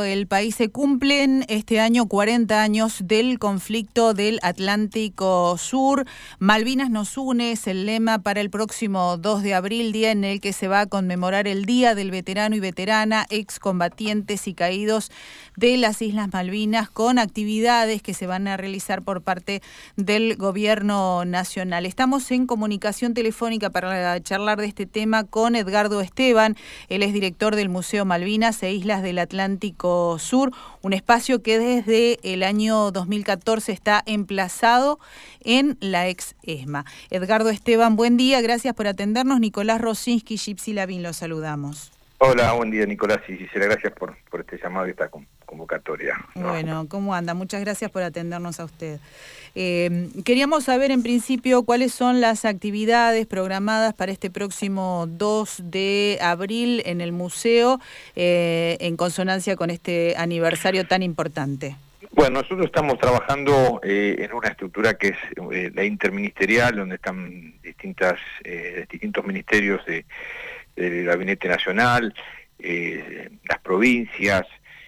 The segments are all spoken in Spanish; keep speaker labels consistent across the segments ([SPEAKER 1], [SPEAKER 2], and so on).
[SPEAKER 1] todo el país. Se cumplen este año 40 años del conflicto del Atlántico Sur. Malvinas nos une es el lema para el próximo 2 de abril, día en el que se va a conmemorar el Día del Veterano y Veterana, excombatientes y caídos de las Islas Malvinas, con actividades que se van a realizar por parte del Gobierno Nacional. Estamos en comunicación telefónica para charlar de este tema con Edgardo Esteban. Él es director del Museo Malvinas e Islas del Atlántico Sur, un espacio que desde el año 2014 está emplazado en la ex ESMA. Edgardo Esteban, buen día, gracias por atendernos. Nicolás Rosinski, Gypsy Lavín, los saludamos.
[SPEAKER 2] Hola, buen día Nicolás y Gisela, gracias por este llamado y esta convocatoria.
[SPEAKER 1] Bueno, ¿cómo anda? Muchas gracias por atendernos a usted. Queríamos saber en principio cuáles son las actividades programadas para este próximo 2 de abril en el museo, en consonancia con este aniversario tan importante.
[SPEAKER 2] Bueno, nosotros estamos trabajando en una estructura que es la interministerial, donde están distintos ministerios del Gabinete Nacional, las provincias,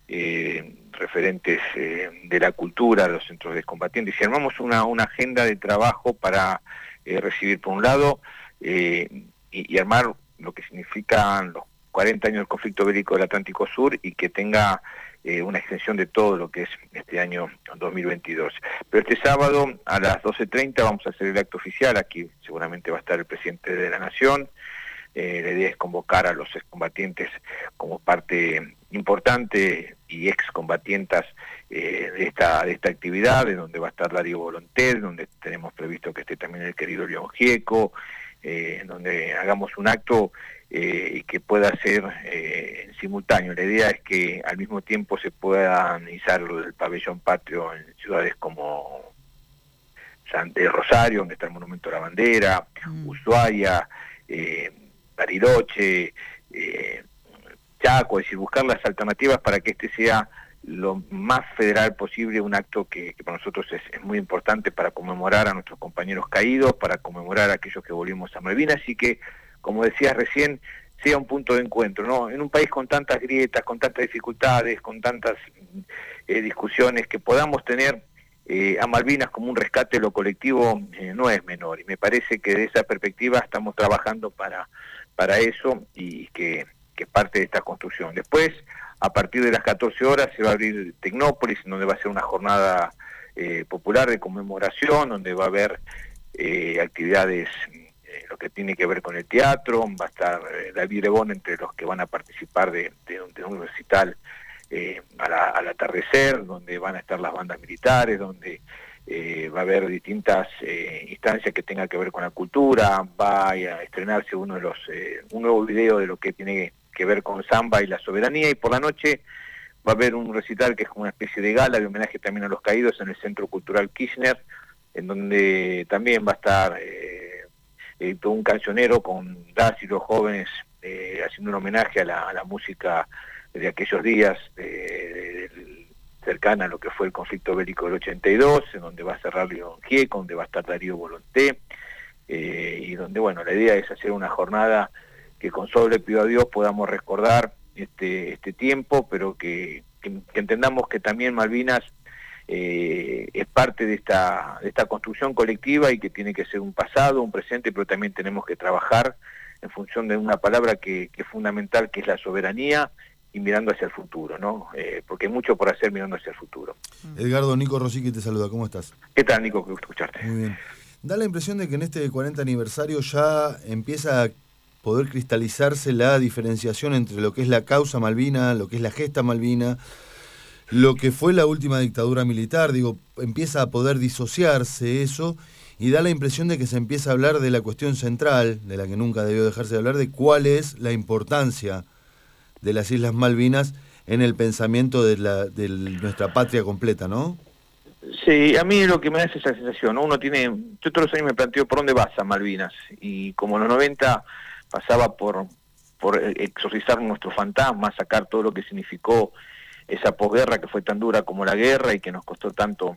[SPEAKER 2] referentes de la cultura, los centros de excombatientes, y armamos una agenda de trabajo para recibir por un lado y armar lo que significan los 40 años del conflicto bélico del Atlántico Sur y que tenga una extensión de todo lo que es este año 2022. Pero este sábado a las 12:30 vamos a hacer el acto oficial. Aquí seguramente va a estar el presidente de la Nación. La idea es convocar a los excombatientes como parte importante y excombatientas de esta actividad, de donde va a estar Darío Volonté, donde tenemos previsto que esté también el querido León Gieco, donde hagamos un acto y que pueda ser en simultáneo. La idea es que al mismo tiempo se pueda izar el pabellón patrio en ciudades como Rosario, donde está el Monumento a la Bandera, Ushuaia, Bariloche, Chaco, es decir, buscar las alternativas para que este sea lo más federal posible, un acto que para nosotros es muy importante para conmemorar a nuestros compañeros caídos, para conmemorar a aquellos que volvimos a Malvinas y que, como decías recién, sea un punto de encuentro, ¿no? En un país con tantas grietas, con tantas dificultades, con tantas discusiones, que podamos tener a Malvinas como un rescate de lo colectivo no es menor, y me parece que de esa perspectiva estamos trabajando para eso y que es parte de esta construcción. Después, a partir de las 14 horas se va a abrir Tecnópolis, donde va a ser una jornada popular de conmemoración, donde va a haber actividades, lo que tiene que ver con el teatro, va a estar David Lebón entre los que van a participar de un recital al atardecer, donde van a estar las bandas militares, donde va a haber distintas instancias que tengan que ver con la cultura. Va a estrenarse un nuevo video de lo que tiene que ver con samba y la soberanía, y por la noche va a haber un recital que es como una especie de gala de homenaje también a los caídos en el Centro Cultural Kirchner, en donde también va a estar todo un cancionero con las y los jóvenes haciendo un homenaje a la música de aquellos días cercana a lo que fue el conflicto bélico del 82, en donde va a cerrar León Gieco, donde va a estar Darío Volonté, y donde, bueno, la idea es hacer una jornada que con solo le pido a Dios podamos recordar este tiempo, pero que entendamos que también Malvinas es parte de esta construcción colectiva y que tiene que ser un pasado, un presente, pero también tenemos que trabajar en función de una palabra que es fundamental, que es la soberanía, y mirando hacia el futuro, ¿no? Porque hay mucho por hacer mirando hacia el futuro.
[SPEAKER 3] Edgardo, Nico Rosique te saluda, ¿cómo estás?
[SPEAKER 2] ¿Qué tal, Nico? Qué gusto escucharte.
[SPEAKER 3] Muy bien. Da la impresión de que en este 40 aniversario ya empieza a poder cristalizarse la diferenciación entre lo que es la causa Malvina, lo que es la gesta Malvina, lo que fue la última dictadura militar. Digo, empieza a poder disociarse eso y da la impresión de que se empieza a hablar de la cuestión central, de la que nunca debió dejarse de hablar, de cuál es la importancia de las Islas Malvinas en el pensamiento de nuestra patria completa, ¿no?
[SPEAKER 2] Sí, a mí lo que me da es esa sensación, ¿no? Yo todos los años me planteo por dónde vas a Malvinas, y como en los 90 pasaba por exorcizar nuestros fantasmas, sacar todo lo que significó esa posguerra que fue tan dura como la guerra y que nos costó tanto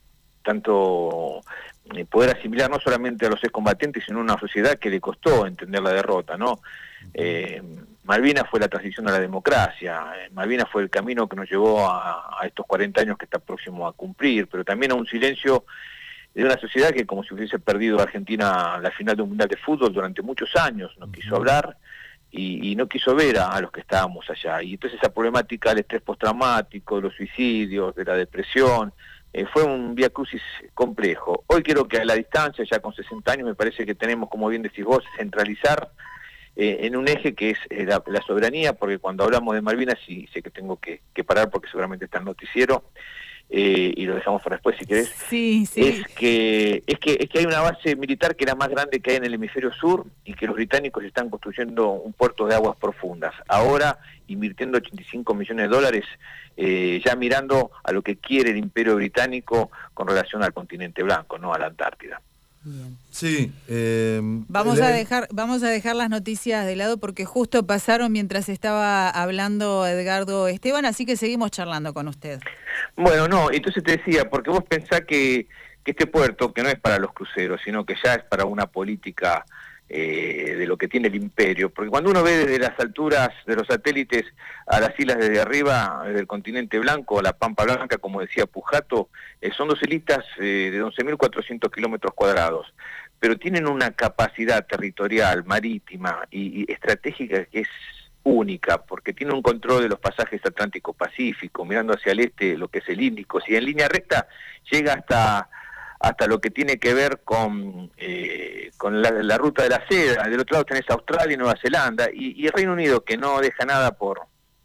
[SPEAKER 2] poder asimilar no solamente a los excombatientes, sino a una sociedad que le costó entender la derrota, ¿no? Malvinas fue la transición a la democracia, Malvinas fue el camino que nos llevó a estos 40 años que está próximo a cumplir, pero también a un silencio de una sociedad que como si hubiese perdido Argentina la final de un mundial de fútbol durante muchos años, no quiso hablar y no quiso ver a los que estábamos allá. Y entonces esa problemática del estrés postraumático, de los suicidios, de la depresión, fue un vía crucis complejo. Hoy creo que a la distancia, ya con 60 años, me parece que tenemos, como bien decís vos, centralizar en un eje que es la soberanía, porque cuando hablamos de Malvinas, y sé que tengo que parar porque seguramente está el noticiero, y lo dejamos para después si querés,
[SPEAKER 1] sí.
[SPEAKER 2] Es que hay una base militar que es la más grande que hay en el hemisferio sur y que los británicos están construyendo un puerto de aguas profundas. Ahora, invirtiendo $85 millones, ya mirando a lo que quiere el imperio británico con relación al continente blanco, no a la Antártida.
[SPEAKER 1] Bien.
[SPEAKER 3] Sí.
[SPEAKER 1] Vamos a dejar las noticias de lado porque justo pasaron mientras estaba hablando Edgardo Esteban, así que seguimos charlando con usted.
[SPEAKER 2] Bueno, no, entonces te decía, porque vos pensás que este puerto, que no es para los cruceros, sino que ya es para una política de lo que tiene el imperio, porque cuando uno ve desde las alturas de los satélites a las islas desde arriba, desde el continente blanco, la Pampa Blanca, como decía Pujato, son 12 listas de 11.400 kilómetros cuadrados, pero tienen una capacidad territorial, marítima y estratégica que es única, porque tiene un control de los pasajes Atlántico-Pacífico, mirando hacia el este lo que es el Índico, si en línea recta llega hasta lo que tiene que ver con la ruta de la seda. Del otro lado tenés Australia y Nueva Zelanda, y el Reino Unido, que no deja nada por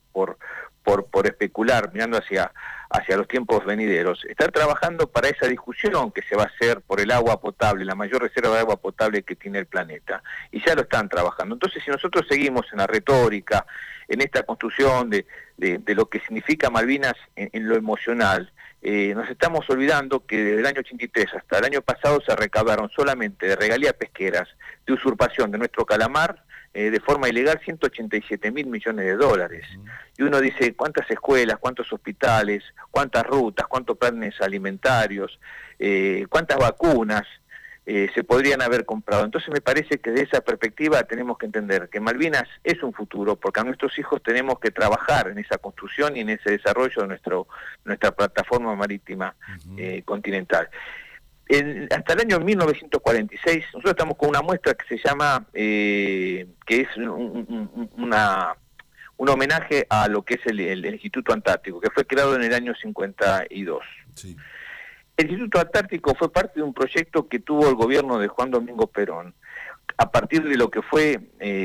[SPEAKER 2] especular, mirando hacia los tiempos venideros, está trabajando para esa discusión que se va a hacer por el agua potable, la mayor reserva de agua potable que tiene el planeta, y ya lo están trabajando. Entonces, si nosotros seguimos en la retórica, en esta construcción de lo que significa Malvinas en lo emocional, nos estamos olvidando que desde el año 83 hasta el año pasado se recaudaron solamente de regalías pesqueras, de usurpación de nuestro calamar, de forma ilegal, $187.000 millones. Y uno dice, ¿cuántas escuelas, cuántos hospitales, cuántas rutas, cuántos planes alimentarios, cuántas vacunas se podrían haber comprado? Entonces me parece que de esa perspectiva tenemos que entender que Malvinas es un futuro, porque a nuestros hijos tenemos que trabajar en esa construcción y en ese desarrollo de nuestra plataforma marítima continental. Hasta el año 1946, nosotros estamos con una muestra que se llama, que es un homenaje a lo que es el Instituto Antártico, que fue creado en el año 52. Sí. El Instituto Antártico fue parte de un proyecto que tuvo el gobierno de Juan Domingo Perón, a partir de lo que fue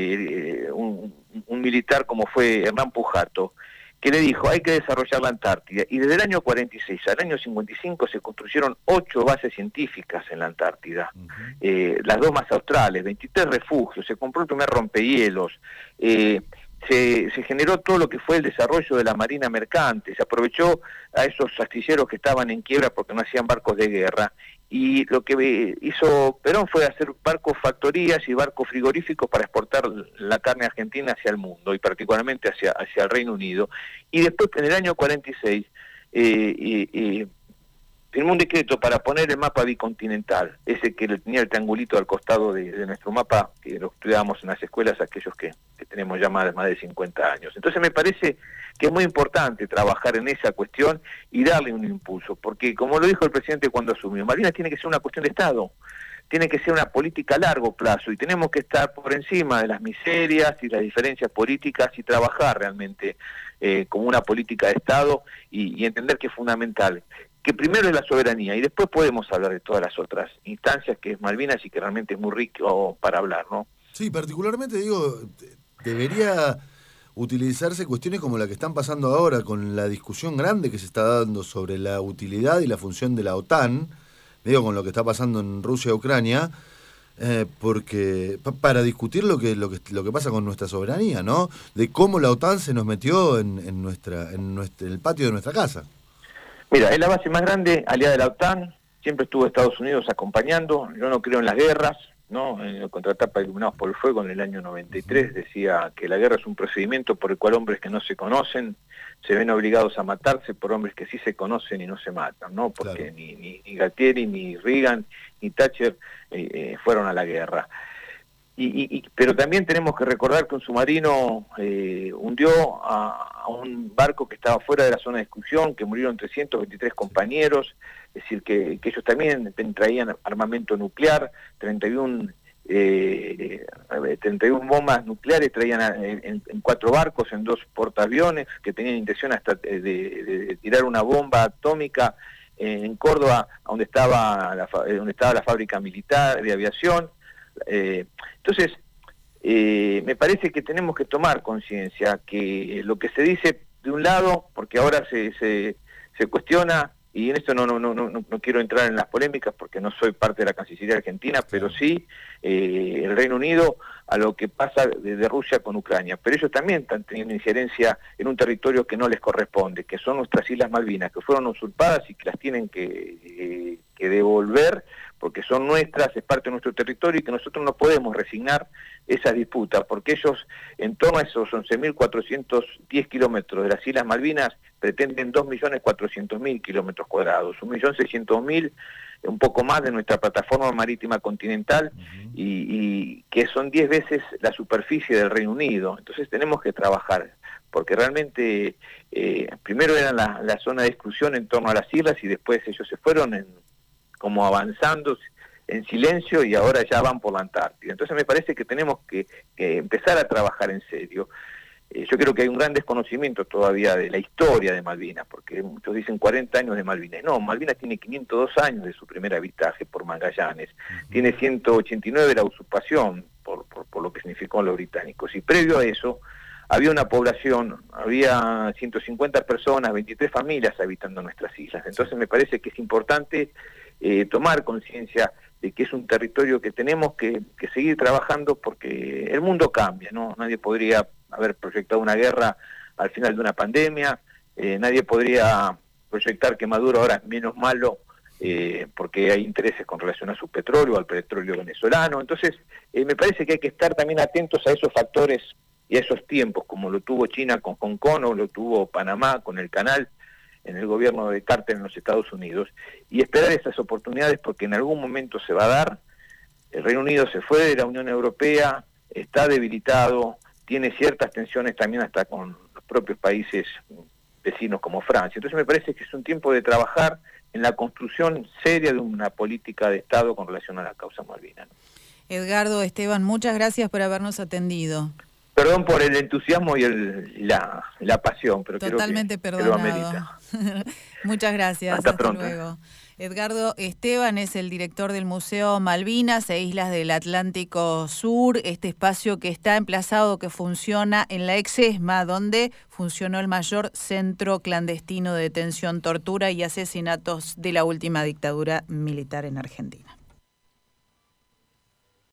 [SPEAKER 2] un militar como fue Hernán Pujato, que le dijo, hay que desarrollar la Antártida, y desde el año 46 al año 55 se construyeron 8 bases científicas en la Antártida, las 2 más australes, 23 refugios, se compró el primer rompehielos, se generó todo lo que fue el desarrollo de la marina mercante, se aprovechó a esos astilleros que estaban en quiebra porque no hacían barcos de guerra, y lo que hizo Perón fue hacer barcos factorías y barcos frigoríficos para exportar la carne argentina hacia el mundo, y particularmente hacia el Reino Unido. Y después, en el año 46, firmó un decreto para poner el mapa bicontinental, ese que tenía el triangulito al costado de nuestro mapa, que lo estudiábamos en las escuelas, aquellos que tenemos ya más de 50 años. Entonces me parece que es muy importante trabajar en esa cuestión y darle un impulso, porque como lo dijo el presidente cuando asumió, Malvinas tiene que ser una cuestión de Estado, tiene que ser una política a largo plazo, y tenemos que estar por encima de las miserias y las diferencias políticas y trabajar realmente como una política de Estado y entender que es fundamental, que primero es la soberanía y después podemos hablar de todas las otras instancias que es Malvinas y que realmente es muy rico para hablar, ¿no?
[SPEAKER 3] Sí, particularmente digo, debería utilizarse cuestiones como la que están pasando ahora con la discusión grande que se está dando sobre la utilidad y la función de la OTAN, digo, con lo que está pasando en Rusia y Ucrania, porque para discutir lo que pasa con nuestra soberanía, ¿no? De cómo la OTAN se nos metió en el patio de nuestra casa.
[SPEAKER 2] Mira, es la base más grande, aliada de la OTAN, siempre estuvo Estados Unidos acompañando, yo no creo en las guerras, ¿no? En el contratapa Iluminados por el Fuego en el año 93 decía que la guerra es un procedimiento por el cual hombres que no se conocen se ven obligados a matarse por hombres que sí se conocen y no se matan, ¿no? Porque claro, ni Galtieri, ni Reagan, ni Thatcher fueron a la guerra. pero también tenemos que recordar que un submarino hundió a un barco que estaba fuera de la zona de exclusión, que murieron 323 compañeros, es decir, que ellos también traían armamento nuclear, 31 bombas nucleares traían en 4 barcos, en 2 portaaviones, que tenían intención hasta de tirar una bomba atómica en Córdoba, donde estaba la fábrica militar de aviación. Entonces, me parece que tenemos que tomar conciencia que lo que se dice de un lado, porque ahora se cuestiona, y en esto no quiero entrar en las polémicas porque no soy parte de la Cancillería Argentina, pero sí el Reino Unido a lo que pasa de Rusia con Ucrania. Pero ellos también están teniendo injerencia en un territorio que no les corresponde, que son nuestras Islas Malvinas, que fueron usurpadas y que las tienen que devolver porque son nuestras, es parte de nuestro territorio y que nosotros no podemos resignar esa disputa, porque ellos en torno a esos 11.410 kilómetros de las Islas Malvinas pretenden 2.400.000 kilómetros cuadrados, 1.600.000, un poco más de nuestra plataforma marítima continental, y que son 10 veces la superficie del Reino Unido. Entonces tenemos que trabajar, porque realmente primero eran la zona de exclusión en torno a las islas y después ellos se fueron como avanzando en silencio y ahora ya van por la Antártida. Entonces me parece que tenemos que empezar a trabajar en serio. Yo creo que hay un gran desconocimiento todavía de la historia de Malvinas, porque muchos dicen 40 años de Malvinas. No, Malvinas tiene 502 años de su primer avistaje por Magallanes, tiene 189 de la usurpación por lo que significó los británicos, y previo a eso había una población, había 150 personas, 23 familias habitando nuestras islas. Entonces me parece que es importante tomar conciencia de que es un territorio que tenemos que seguir trabajando, porque el mundo cambia, ¿no? Nadie podría haber proyectado una guerra al final de una pandemia, nadie podría proyectar que Maduro ahora es menos malo porque hay intereses con relación a su petróleo, al petróleo venezolano. Entonces me parece que hay que estar también atentos a esos factores y a esos tiempos, como lo tuvo China con Hong Kong o lo tuvo Panamá con el canal en el gobierno de Carter en los Estados Unidos, y esperar esas oportunidades porque en algún momento se va a dar. El Reino Unido se fue de la Unión Europea, está debilitado, tiene ciertas tensiones también hasta con los propios países vecinos como Francia. Entonces me parece que es un tiempo de trabajar en la construcción seria de una política de Estado con relación a la causa malvina.
[SPEAKER 1] Edgardo, Esteban, muchas gracias por habernos atendido.
[SPEAKER 2] Perdón por el entusiasmo y la pasión, pero
[SPEAKER 1] totalmente
[SPEAKER 2] creo que lo amerita.
[SPEAKER 1] Muchas gracias.
[SPEAKER 2] Hasta pronto.
[SPEAKER 1] Luego. Edgardo Esteban es el director del Museo Malvinas e Islas del Atlántico Sur, este espacio que está emplazado, que funciona en la ex ESMA, donde funcionó el mayor centro clandestino de detención, tortura y asesinatos de la última dictadura militar en Argentina.